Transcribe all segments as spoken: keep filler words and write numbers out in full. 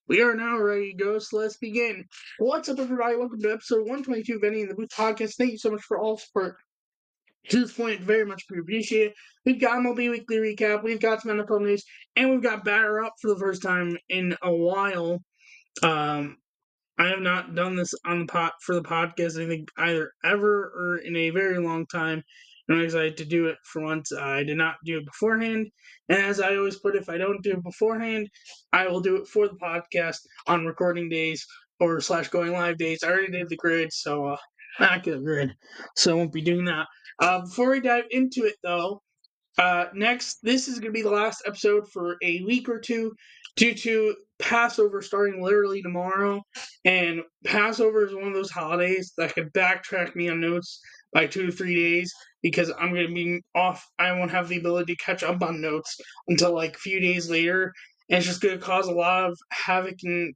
We are now ready to go, so let's begin. What's up, everybody? Welcome to episode one twenty-two of Benny in the Booth podcast. Thank you so much for all support. To this point, very much appreciate it. We've got M L B Weekly Recap, we've got some N F L news, and we've got Batter Up for the first time in a while. Um, I have not done this on the pot for the podcast, I think, either ever or in a very long time. And I'm excited to do it for once. Uh, I did not do it beforehand. And as I always put, if I don't do it beforehand, I will do it for the podcast on recording days or slash going live days. I already did the grid, so uh, not the grid. So I won't be doing that. Uh, before we dive into it, though, uh, next, this is going to be the last episode for a week or two due to Passover starting literally tomorrow. And Passover is one of those holidays that could backtrack me on notes by two to three days because I'm going to be off. I won't have the ability to catch up on notes until like a few days later. And it's just going to cause a lot of havoc and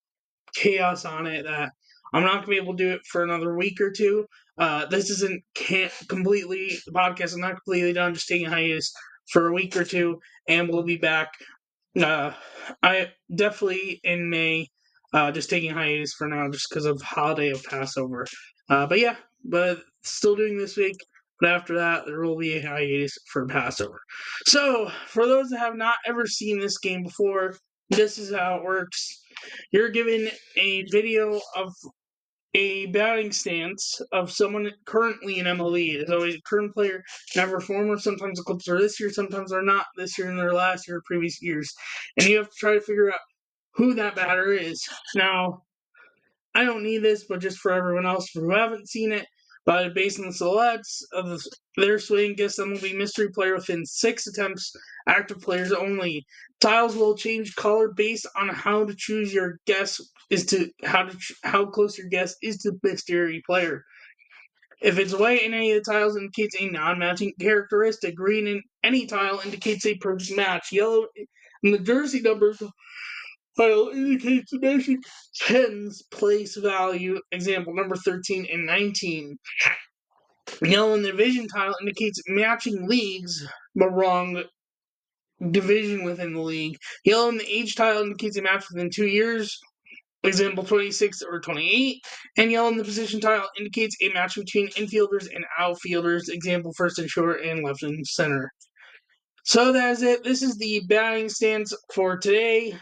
chaos on it that I'm not going to be able to do it for another week or two. Uh, this isn't can't completely, the podcast is not completely done, just taking a hiatus for a week or two, and we'll be back. Uh, I definitely in May, uh, just taking a hiatus for now, just because of holiday of Passover. Uh, but yeah, but still doing this week. But after that, there will be a hiatus for Passover. So, for those that have not ever seen this game before, this is how it works. You're given a video of a batting stance of someone currently in M L B. It's always a current player, never former. Sometimes the clips are this year, sometimes they're not this year and their last year or previous years. And you have to try to figure out who that batter is. Now, I don't need this, but just for everyone else who haven't seen it, but based on the silhouettes of the, their swing, guess them will be mystery player within six attempts, active players only. Tiles will change color based on how to choose your guess is to how to how close your guess is to the mystery player. If it's white in any of the tiles, indicates a non-matching characteristic. Green in any tile indicates a perfect match. Yellow in the jersey numbers tile indicates the matching tens place value. Example number thirteen and nineteen. Yellow in the division tile indicates matching leagues, but wrong division within the league. Yellow in the age tile indicates a match within two years. Example twenty-six or twenty-eight. And yellow in the position tile indicates a match between infielders and outfielders. Example first and short and left and center. So that is it. This is the batting stance for today.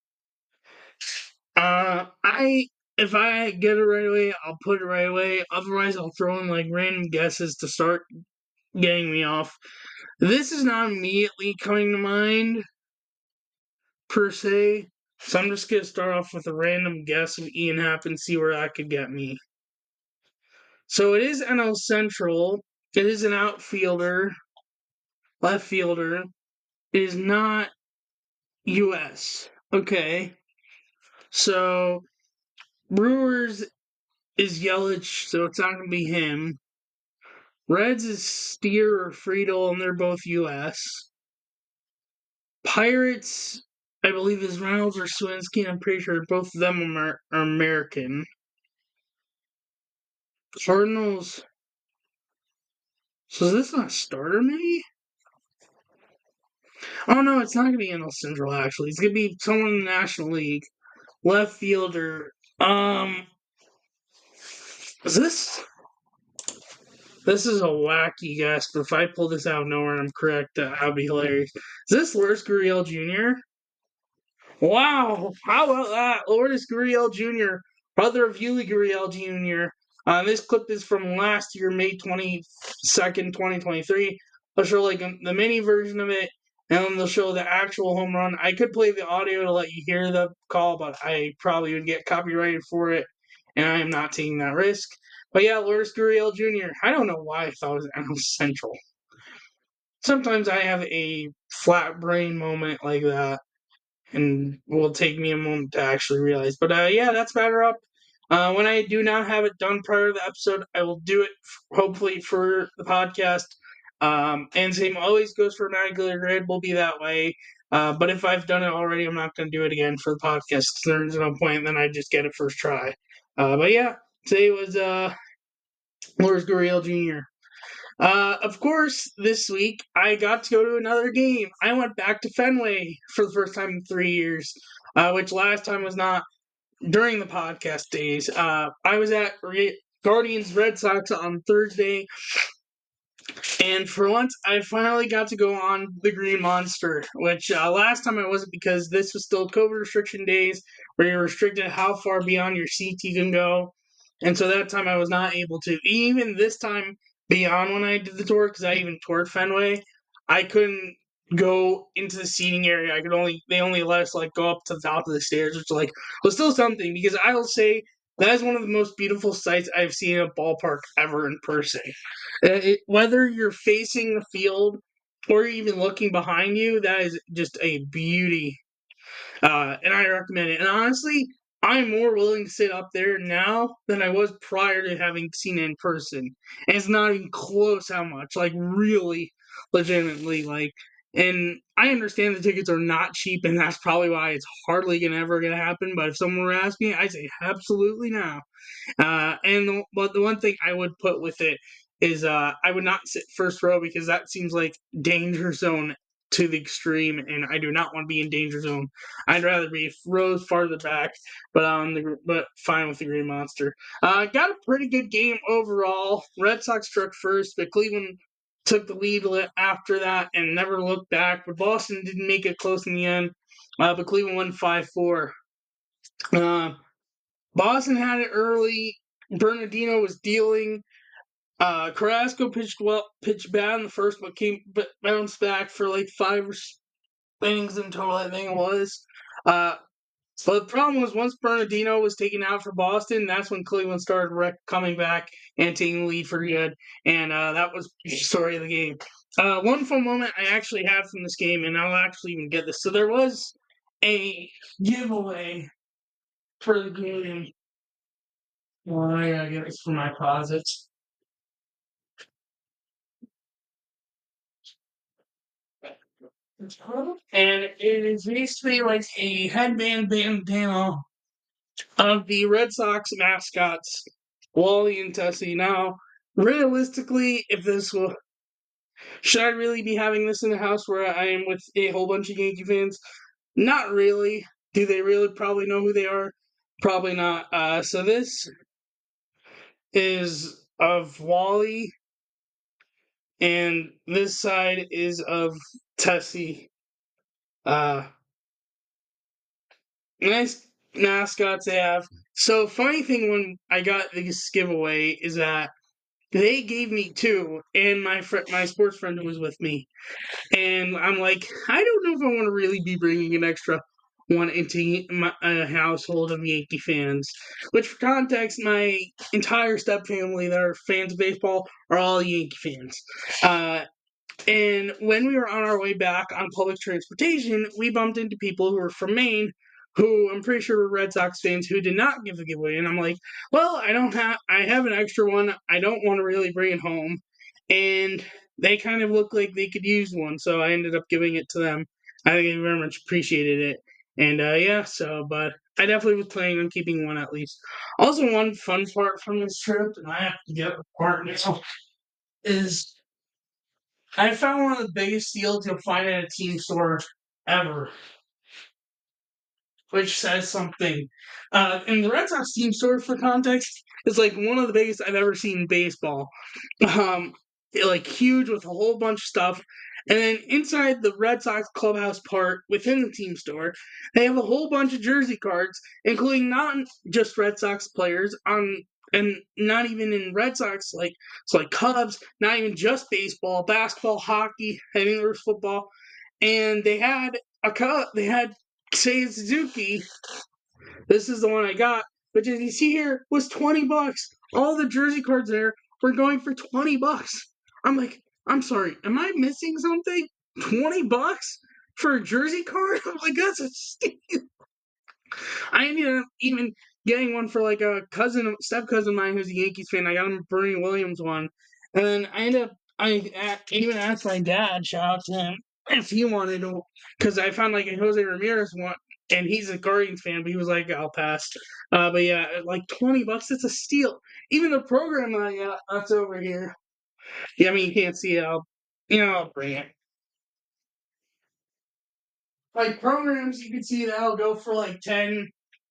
Uh, I if I get it right away, I'll put it right away. Otherwise, I'll throw in like random guesses to start getting me off. This is not immediately coming to mind, per se. So I'm just gonna start off with a random guess of Ian Happ and see where that could get me. So it is N L Central. It is an outfielder, left fielder. It is not U S. Okay. So Brewers is Yelich, so it's not gonna be him. Reds is Steer or Friedel, and they're both U S. Pirates, I believe, is Reynolds or Swinsky, and I'm pretty sure both of them are, are American. Cardinals. So is this not a starter, maybe? Oh, no, it's not going to be N L Central, actually. It's going to be someone in the National League. Left fielder. Um, is this... This is a wacky guess, but if I pull this out of nowhere and I'm correct, uh, that would be hilarious. Is this Lourdes Gurriel Junior? Wow! How about that? Lourdes Gurriel Junior, brother of Yuli Gurriel Junior Uh, this clip is from last year, May twenty-second, twenty twenty-three. They'll show like a, the mini version of it, and then they'll show the actual home run. I could play the audio to let you hear the call, but I probably would get copyrighted for it, and I am not taking that risk. But yeah, Lourdes Gurriel Junior I don't know why I thought it was N L Central. Sometimes I have a flat brain moment like that, and will take me a moment to actually realize. But uh, yeah, that's Batter Up. Uh, when I do not have it done prior to the episode, I will do it f- hopefully for the podcast. Um, and same always goes for Immaculate Grid, will be that way. Uh, but if I've done it already, I'm not going to do it again for the podcast because there's no point, then I just get it first try. Uh, but yeah, today was uh, Lourdes Gurriel Junior Uh, of course, this week I got to go to another game. I went back to Fenway for the first time in three years. uh, which last time was not during the podcast days. Uh, I was at Re- Guardians Red Sox on Thursday, and for once, I finally got to go on the Green Monster, which uh, last time I wasn't because this was still COVID restriction days where you're restricted how far beyond your seats you can go. And so that time I was not able to. Even this time, beyond when I did the tour, because I even toured Fenway, I couldn't go into the seating area. I could only, they only let us like go up to the top of the stairs, which like was still something because I will say that is one of the most beautiful sights I've seen in a ballpark ever in person. Uh, it, whether you're facing the field or even looking behind you, that is just a beauty. Uh, and I recommend it. And honestly, I'm more willing to sit up there now than I was prior to having seen it in person. And it's not even close how much. Like, really, legitimately. Like, and I understand the tickets are not cheap, and that's probably why it's hardly gonna ever gonna happen. But if someone were asking me, I'd say absolutely now. Uh, and the, but the one thing I would put with it is uh, I would not sit first row because that seems like danger zone to the extreme, and I do not want to be in danger zone. I'd rather be rows farther back, but um, the, but fine with the Green Monster. Uh, got a pretty good game overall. Red Sox struck first, but Cleveland took the lead after that and never looked back. But Boston didn't make it close in the end. Uh, but Cleveland won five four. Uh, Boston had it early. Bernardino was dealing. Uh, Carrasco pitched well, pitched bad in the first, but came but bounced back for like five innings in total. I think it was. Uh, but the problem was once Bernardino was taken out for Boston, that's when Cleveland started rec- coming back and taking the lead for good, and uh, that was the story of the game. Uh, one fun moment I actually had from this game, and I'll actually even get this. So there was a giveaway for the game. Well, I gotta get this from my closet. And it is basically like a headband bandana of the Red Sox mascots, Wally and Tessie. Now, realistically, if this will, should I really be having this in the house where I am with a whole bunch of Yankee fans? Not really. Do they really probably know who they are? Probably not. Uh, so this is of Wally, and this side is of Tessie. Uh, Nice mascots they have. So funny thing when I got this giveaway is that they gave me two, and my fr- my sports friend who was with me, and I'm like, I don't know if I want to really be bringing an extra one into my a household of Yankee fans. Which, for context, my entire step family that are fans of baseball are all Yankee fans. Uh, and when we were on our way back on public transportation, we bumped into people who were from Maine, who I'm pretty sure were Red Sox fans who did not give the giveaway. And I'm like, well, I don't have, I have an extra one. I don't want to really bring it home. And they kind of looked like they could use one, so I ended up giving it to them. I think they very much appreciated it. And uh, yeah, so, but I definitely was planning on keeping one at least. Also, one fun part from this trip, and I have to get the part now, is I found one of the biggest steals you'll find at a team store ever, which says something. Uh, and the Red Sox team store, for context, is like one of the biggest I've ever seen in baseball. Um, it, like huge with a whole bunch of stuff. And then inside the Red Sox clubhouse part within the team store, they have a whole bunch of jersey cards, including not just Red Sox players on, and not even in Red Sox, like it's like Cubs, not even just baseball, basketball, hockey. I think there was football, and they had a cut. They had Seiya Suzuki. This is the one I got, which as you see here was twenty bucks. All the jersey cards there were going for twenty bucks. I'm like, I'm sorry, am I missing something? twenty bucks for a jersey card? I'm like, that's a steal. I ended up even getting one for like a cousin, step cousin of mine who's a Yankees fan. I got him a Bernie Williams one, and then I ended up I even asked my dad, shout out to him, if he wanted to, because I found like a Jose Ramirez one, and he's a Guardians fan, but he was like, I'll pass. Uh, but yeah, like twenty bucks, it's a steal. Even the program I got, that's over here. Yeah, I mean you can't see it. I'll, you know, I'll bring it. like programs, you can see that'll go for like ten,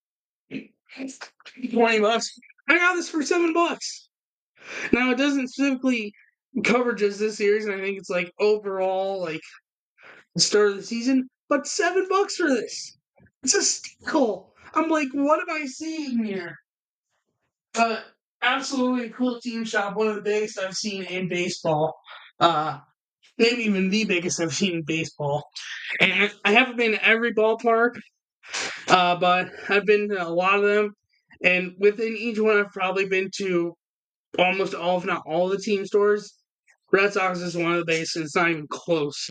twenty bucks. I got this for seven bucks. Now it doesn't specifically cover just this series, and I think it's like overall like the start of the season, but seven bucks for this. It's a steal. I'm like, what am I seeing here? But absolutely cool team shop, one of the biggest I've seen in baseball. Uh maybe even the biggest I've seen in baseball. And I haven't been to every ballpark, uh, but I've been to a lot of them. And within each one, I've probably been to almost all, if not all, the team stores. Red Sox is one of the biggest, and it's not even close.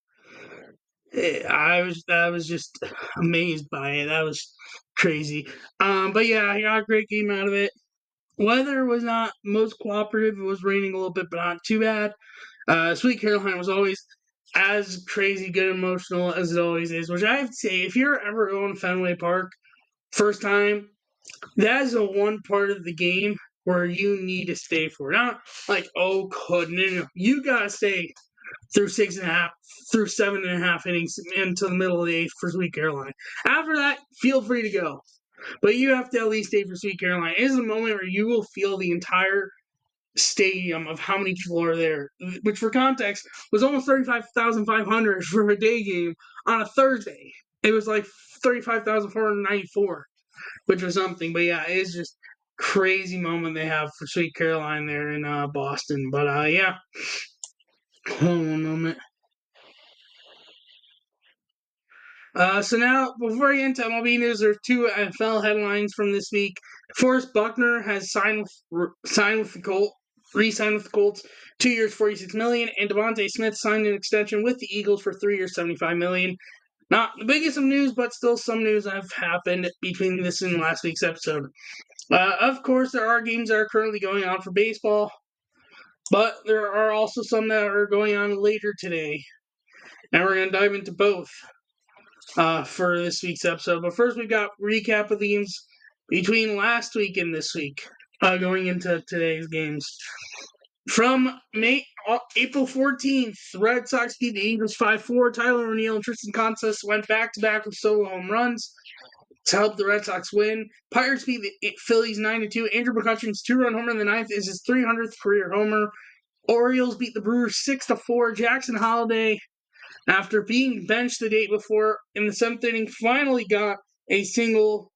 I was I was just amazed by it. That was crazy. Um, but yeah, I got a great game out of it. Weather was not most cooperative. It was raining a little bit, but not too bad. Uh, Sweet Caroline was always as crazy, good, emotional as it always is. Which I have to say, if you're ever going to Fenway Park first time, that is the one part of the game where you need to stay for. Not like, oh, could no, no, no. You gotta stay through six and a half, through seven and a half innings into the middle of the eighth for Sweet Caroline. After that, feel free to go. But you have to at least stay for Sweet Caroline. It is a moment where you will feel the entire stadium of how many people are there, which for context was almost thirty-five thousand five hundred for a day game on a Thursday. It was like thirty-five thousand four hundred ninety-four, which was something. But yeah, it's just crazy moment they have for Sweet Caroline there in uh, Boston. But uh, yeah, hold on one moment. Uh, so now, before I get into M L B news, there's two N F L headlines from this week. Forrest Buckner has signed with signed with the Colts, re-signed with the Colts, two years, forty-six million dollars, and Devontae Smith signed an extension with the Eagles for three years, seventy-five million dollars. Not the biggest of news, but still some news have happened between this and last week's episode. Uh, of course, there are games that are currently going on for baseball, but there are also some that are going on later today, and we're going to dive into both. Uh, for this week's episode. But first, we've got recap of the games between last week and this week, uh, going into today's games. From May uh, April fourteenth, Red Sox beat the Eagles five four. Tyler O'Neill and Tristan Casas went back-to-back with solo home runs to help the Red Sox win. Pirates beat the Phillies nine to two. Andrew McCutchen's two-run homer in the ninth is his three hundredth career homer. Orioles beat the Brewers six to four. Jackson Holliday, after being benched the day before in the seventh inning, finally got a single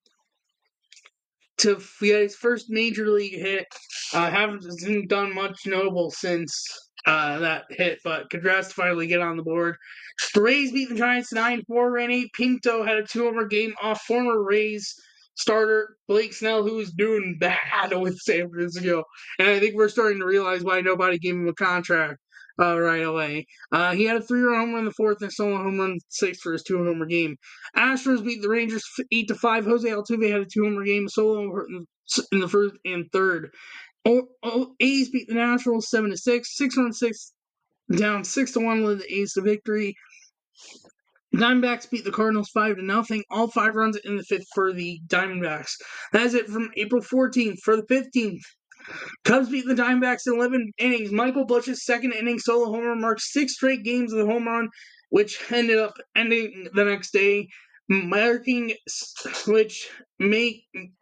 to get his first major league hit. Uh, haven't done much notable since uh, that hit, but congrats to finally get on the board. The Rays beat the Giants nine four. Randy Pinto had a two-homer game off former Rays starter Blake Snell, who was doing bad with San Francisco. And I think we're starting to realize why nobody gave him a contract. Uh, right away. Uh, he had a three-run home run in the fourth and a solo home run six for his two-homer game. Astros beat the Rangers eight to five. Jose Altuve had a two-homer game, solo in the first and third. O- o- A's beat the Nationals seven to six. Six run six down six to one led the A's to victory. Diamondbacks beat the Cardinals five to nothing. All five runs in the fifth for the Diamondbacks. That's it from April fourteenth. For the fifteenth, Cubs beat the Diamondbacks in eleven innings. Michael Busch's second inning solo homer marked six straight games of the home run, which ended up ending the next day, marking which make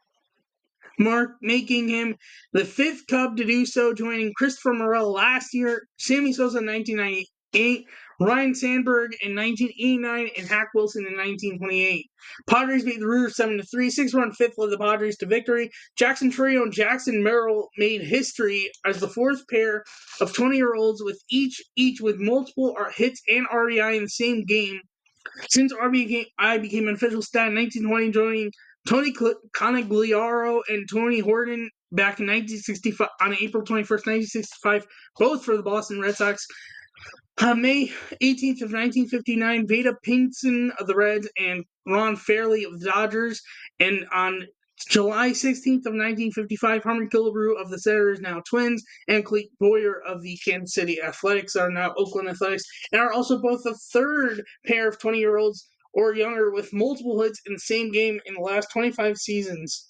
mark making him the fifth Cub to do so, joining Christopher Morel last year, Sammy Sosa in nineteen ninety-eight, Ryan Sandberg in nineteen eighty-nine, and Hack Wilson in nineteen twenty-eight. Padres beat the Brewers seven to three. Six-run fifth led the Padres to victory. Jackson Trio and Jackson Merrill made history as the fourth pair of twenty-year-olds with each each with multiple hits and R B I in the same game. Since R B I became an official stat in nineteen twenty, joining Tony Conigliaro and Tony Horton back in nineteen sixty-five on April twenty-first, nineteen sixty-five, both for the Boston Red Sox. On May eighteenth of nineteen fifty-nine, Vada Pinson of the Reds and Ron Fairley of the Dodgers. And on July sixteenth of nineteen fifty-five, Harmon Killebrew of the Senators, now Twins, and Clete Boyer of the Kansas City Athletics are now Oakland Athletics, and are also both the third pair of twenty-year-olds or younger with multiple hits in the same game in the last twenty-five seasons.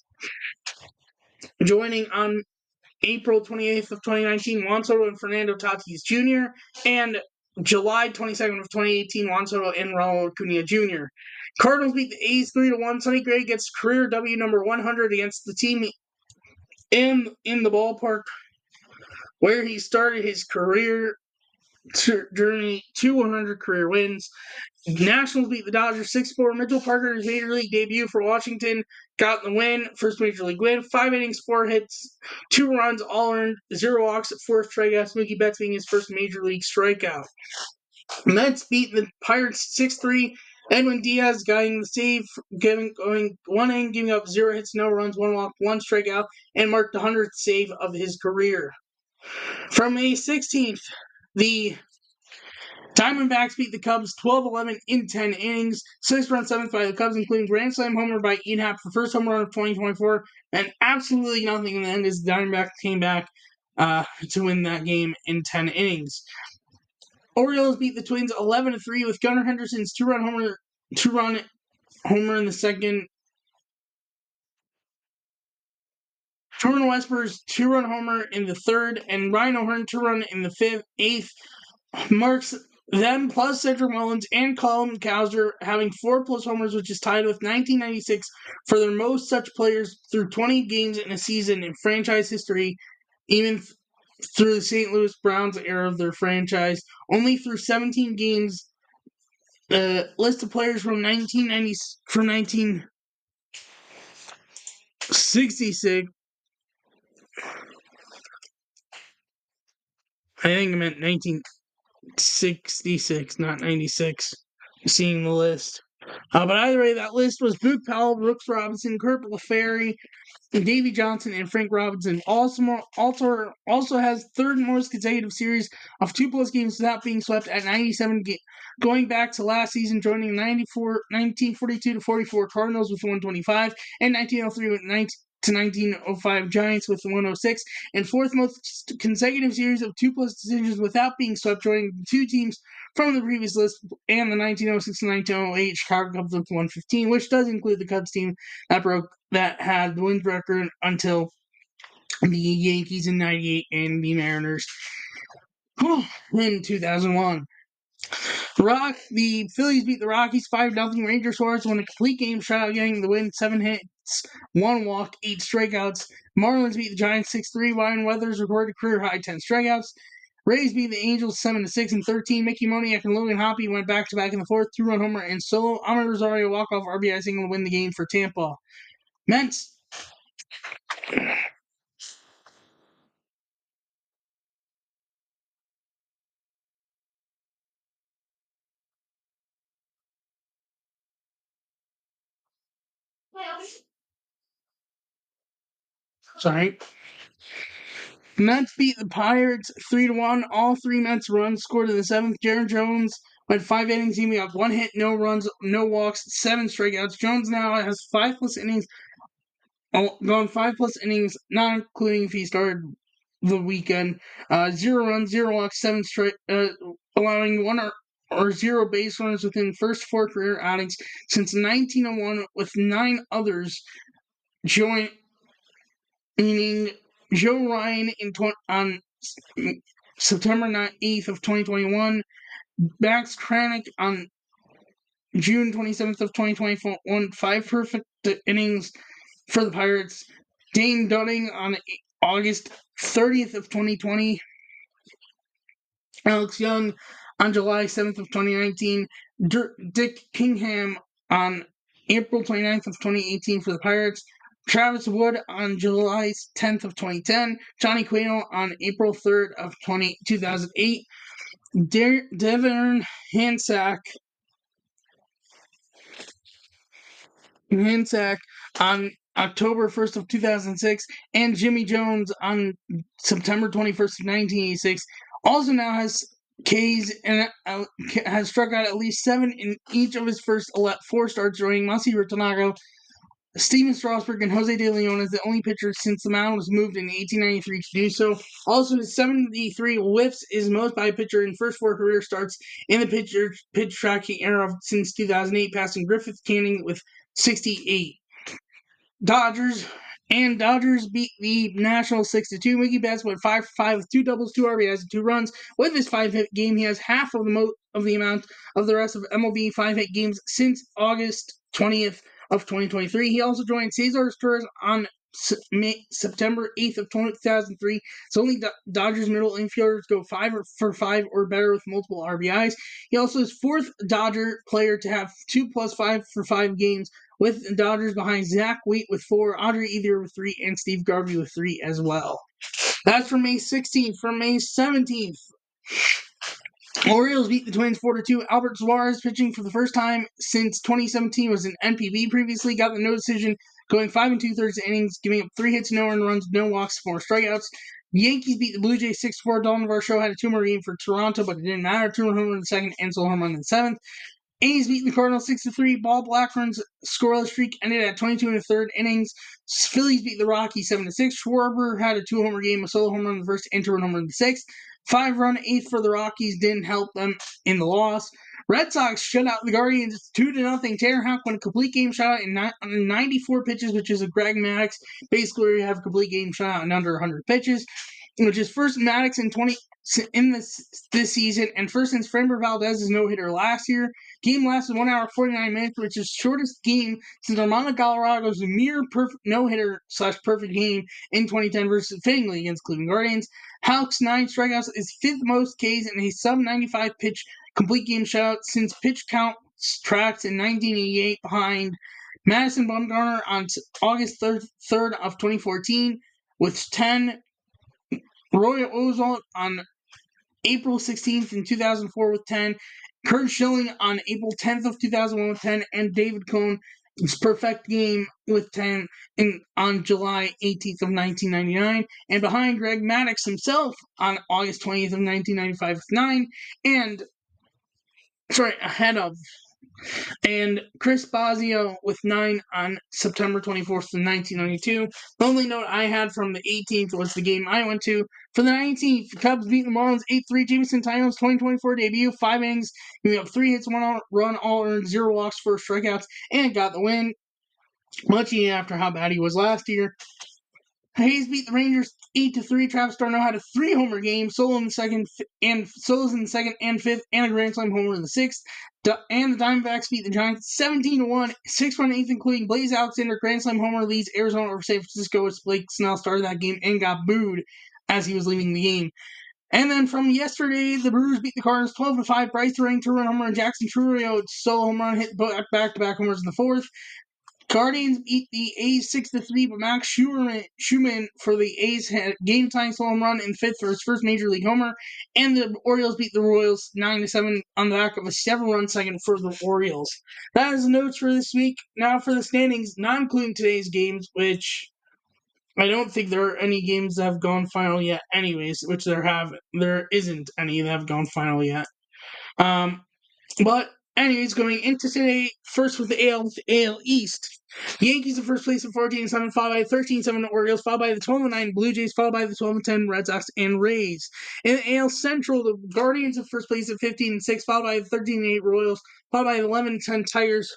Joining on April twenty-eighth of twenty nineteen, Juan Soto and Fernando Tatis Junior and July twenty-second of twenty eighteen, Juan Soto and Raul Acuna Junior Cardinals beat the A's three to one. Sonny Gray gets career W number one hundred against the team in, in the ballpark where he started his career journey to one hundred career wins. Nationals beat the Dodgers six four. Mitchell Parker's major league debut for Washington got the win. First major league win. Five innings, four hits, two runs, all earned, zero walks, four strikeouts. Mookie Betts being his first major league strikeout. Mets beat the Pirates six three. Edwin Diaz getting the save, giving going one inning, giving up zero hits, no runs, one walk, one strikeout, and marked the hundredth save of his career. From May sixteenth, the Diamondbacks beat the Cubs twelve eleven in ten innings, six run seventh by the Cubs, including grand slam homer by Ian Happ for first home run of twenty twenty-four, and absolutely nothing in the end as the Diamondbacks came back uh, to win that game in ten innings. Orioles beat the Twins eleven to three with Gunnar Henderson's two-run homer, two-run homer in the second. Jordan Westburg's two-run homer in the third, and Ryan O'Hearn two-run in the fifth, eighth marks them plus Cedric Mullins and Colin Cowser having four plus homers, which is tied with nineteen ninety-six for their most such players through twenty games in a season in franchise history, even th- through the Saint Louis Browns era of their franchise. Only through seventeen games, the uh, list of players from nineteen ninety from nineteen sixty-six. I think I meant nineteen sixty-six, not ninety-six. Seeing the list. Uh, but either way, that list was Boog Powell, Brooks Robinson, Kurt LaFerry, Davey Johnson, and Frank Robinson. Also, also, also has third most consecutive series of two-plus games without being swept at ninety-seven, ga- going back to last season, joining ninety-four, nineteen forty-two to forty-four Cardinals with one twenty-five, and nineteen oh three with nineteen to nineteen oh five Giants with one oh six, and fourth most consecutive series of two-plus decisions without being swept, joining two teams from the previous list and the nineteen oh six to nineteen oh eight Chicago Cubs with one fifteen, which does include the Cubs team that broke that had the wins record until the Yankees in ninety-eight and the Mariners in two thousand one. Rock, the Phillies beat the Rockies five nothing. Ranger Suarez won a complete game shutout, getting the win, seven hits, one walk, eight strikeouts. Marlins beat the Giants six three. Ryan Weathers recorded career high ten strikeouts. Rays beat the Angels seven to six and thirteen. Mickey Moniak and Logan Hoppe went back to back in the fourth, two-run homer and solo. Amed Rosario walk-off R B I single to win the game for Tampa. Mets. Sorry. Mets beat the Pirates three to one. All three Mets runs scored in the seventh. Jaron Jones went five innings, he got one hit, no runs, no walks, seven strikeouts. Jones now has five plus innings, gone five plus innings, not including if he started the weekend. Uh, zero runs, zero walks, seven straight, uh, allowing one or, or zero base runners within first four career outings since nineteen oh one, with nine others joining Joe Ryan in tw- on September eighth of twenty twenty-one, Max Kranick on June twenty-seventh of twenty twenty-one, five perfect innings for the Pirates. Dane Dunning on August thirtieth of twenty twenty. Alex Young on July seventh of twenty nineteen. D- Dick Kingham on April twenty-ninth of twenty eighteen for the Pirates. Travis Wood on July tenth of twenty ten. Johnny Cueto on April third of two thousand eight. De- Devin Hansack Hansack on October first of two thousand six, and Jimmy Jones on September twenty-first of nineteen eighty-six. Also now has K's and uh, has struck out at least seven in each of his first four starts, joining Masahiro Tanaka, Steven Strasburg, and Jose De Leon as the only pitcher since the mound was moved in eighteen ninety-three to do so. Also, his seventy-three whiffs is most by a pitcher in first four career starts in the pitcher pitch tracking era since two thousand eight, passing Griffith Canning with sixty-eight. Dodgers And Dodgers beat the Nationals six to two. Mookie Betts went five for five with two doubles, two R B Is, and two runs. With his five-hit game, he has half of the mo- of the amount of the rest of M L B five-hit games since August twentieth of twenty twenty-three. He also joined Cesar Torres on May, September eighth of two thousand three. So only Do- Dodgers middle infielders go five or, for five or better with multiple R B Is. He also is fourth Dodger player to have two plus five for five games, with the Dodgers behind Zach Wheat with four, Audrey Ethier with three, and Steve Garvey with three as well. That's for May sixteenth. For May seventeenth, Orioles beat the Twins four to two. Albert Suarez, pitching for the first time since twenty seventeen, was an N P B previously, got the no decision, going five and two-thirds innings, giving up three hits, no earned runs, no walks, four strikeouts. The Yankees beat the Blue Jays six to four. Dalton Varsho had a two-more game for Toronto, but it didn't matter. Two-run home run in the second and solo home run in the seventh. A's beat the Cardinals six to three. Ball Blackburn's scoreless streak ended at twenty-two and a third innings. Phillies beat the Rockies seven to six. Schwarber had a two-homer game, a solo home run in the first, and two-run homer in the sixth. Five-run eighth for the Rockies didn't help them in the loss. Red Sox shut out the Guardians two to nothing. Tanner Houck won a complete game shutout in ninety-four pitches, which is a Greg Maddux. Basically, where you have a complete game shutout in under one hundred pitches, which is first Maddux in twenty in this this season, and first since Framber Valdez's no-hitter last year. Game lasted one hour forty-nine minutes, which is the shortest game since Armando Gallardo's near perfect no-hitter slash perfect game in twenty ten versus fittingly against Cleveland Guardians. Houck's nine strikeouts is fifth most Ks in a sub ninety-five pitch complete game shutout since pitch count tracks in nineteen eighty-eight, behind Madison Bumgarner on August third of twenty fourteen with ten, Roy Oswalt on April sixteenth in two thousand four with ten, Curt Schilling on April tenth of two thousand one with ten, and David Cohn's perfect game with ten in, on July eighteenth of nineteen ninety-nine, and behind Greg Maddux himself on August twentieth of nineteen ninety-five with nine, and sorry, ahead of and Chris Bosio with nine on September twenty-fourth of nineteen ninety-two. The only note I had from the eighteenth was the game I went to. For the nineteenth, the Cubs beat the Marlins eight three. Jameson Taillon's twenty twenty-four debut, five innings, giving up three hits, one run, all earned, zero walks, four strikeouts, and got the win, much after how bad he was last year. Hayes beat the Rangers eight to three. Travis d'Arnaud had a three-homer game, solo in the second and solos in the second and fifth, and a grand slam homer in the sixth. And the Diamondbacks beat the Giants seventeen to one. Six-run eighth, including Blaze Alexander, grand slam homer, leads Arizona over San Francisco as Blake Snell started that game and got booed as he was leaving the game. And then from yesterday, the Brewers beat the Cardinals twelve to five. Bryce Turang, two-run homer, and Jackson Chourio solo home run hit back-to-back homers in the fourth. Guardians beat the A's six to three, but Max Schumann, Schumann for the A's had a game-tying home run in fifth for his first major league homer, and the Orioles beat the Royals nine to seven on the back of a seven-run second for the Orioles. That is the notes for this week. Now for the standings, not including today's games, which I don't think there are any games that have gone final yet anyways, which there have there isn't any that have gone final yet. Um, but anyways, going into today, first with the A L, A L East. The Yankees in first place at fourteen and seven, followed by the thirteen and seven Orioles, followed by the twelve and nine Blue Jays, followed by the twelve and ten Red Sox and Rays. In the A L Central, the Guardians in first place at fifteen and six, followed by the thirteen and eight Royals, followed by the eleven and ten Tigers,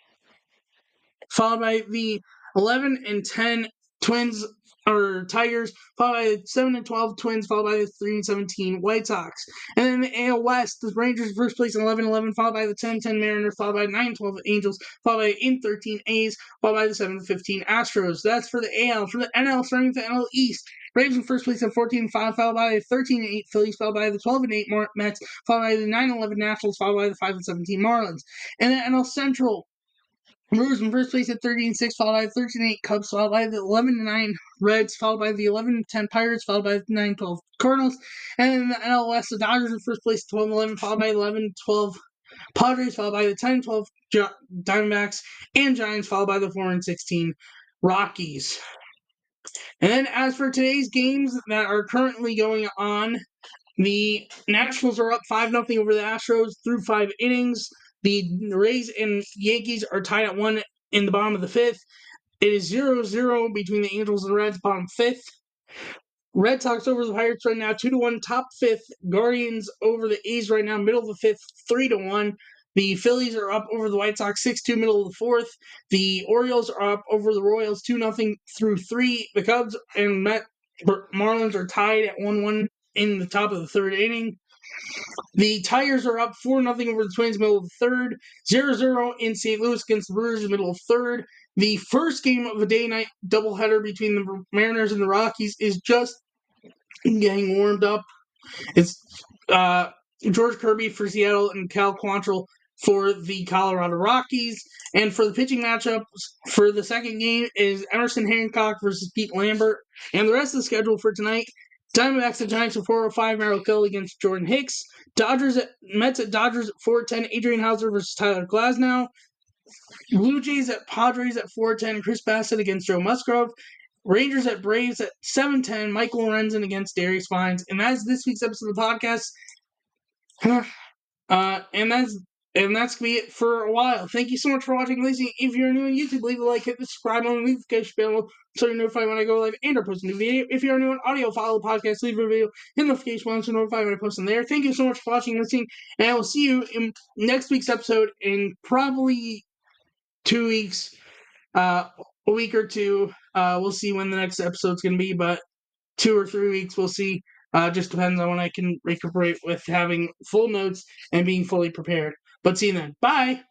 followed by the eleven and ten Twins or Tigers, followed by the seven and twelve Twins, followed by the three and seventeen White Sox. And then in the A L West, the Rangers first place in eleven and eleven, followed by the ten and ten Mariners, followed by the nine and twelve Angels, followed by the eight and thirteen A's, followed by the seven and fifteen Astros. That's for the A L. For the N L, starting with the N L East, Braves in first place at fourteen and five, followed by the thirteen and eight Phillies, followed by the twelve and eight Mets, followed by the nine and eleven Nationals, followed by the five and seventeen Marlins. And the N L Central, Brewers in first place at thirteen and six, followed by the thirteen and eight Cubs, followed by the eleven and nine Reds, followed by the eleven and ten Pirates, followed by the nine and twelve Cardinals. And in the N L West, the Dodgers in first place at twelve and eleven, followed by eleven and twelve Padres, followed by the ten and twelve Diamondbacks, and Giants, followed by the four and sixteen Rockies. And then as for today's games that are currently going on, the Nationals are up five nothing over the Astros through five innings. The Rays and Yankees are tied at one in the bottom of the fifth. It is zero zero between the Angels and the Reds, bottom fifth. Red Sox over the Pirates right now, two to one, top fifth. Guardians over the A's right now, middle of the fifth, three to one. The Phillies are up over the White Sox six two middle of the fourth. The Orioles are up over the Royals two nothing through three. The Cubs and Met Marlins are tied at one one in the top of the third inning. The Tigers are up four nothing over the Twins middle of the third. zero zero in Saint Louis against the Brewers middle of third. The first game of a day-night doubleheader between the Mariners and the Rockies is just getting warmed up. It's uh, George Kirby for Seattle and Cal Quantrill for the Colorado Rockies. And for the pitching matchups for the second game is Emerson Hancock versus Pete Lambert. And the rest of the schedule for tonight, Diamondbacks at Giants at four oh five, Merrill Kelly against Jordan Hicks. Dodgers at Mets at Dodgers at four ten, Adrian Hauser versus Tyler Glasnow. Blue Jays at Padres at four ten, Chris Bassett against Joe Musgrove. Rangers at Braves at seven ten, Michael Lorenzen against Darius Vines. And that's this week's episode of the podcast. uh, and that's and that's gonna be it for a while. Thank you so much for watching and listening. If you're new on YouTube, leave a like, hit the subscribe on the notification bell so you're notified when I go live and I post a new video. If you're new on audio, follow the podcast, leave a video, hit the notification bell so you're notified when I post them there. Thank you so much for watching and listening, and I will see you in next week's episode in probably two weeks, uh, a week or two. Uh, we'll see when the next episode's going to be, but two or three weeks, we'll see. Uh, just depends on when I can recuperate with having full notes and being fully prepared. But see you then. Bye!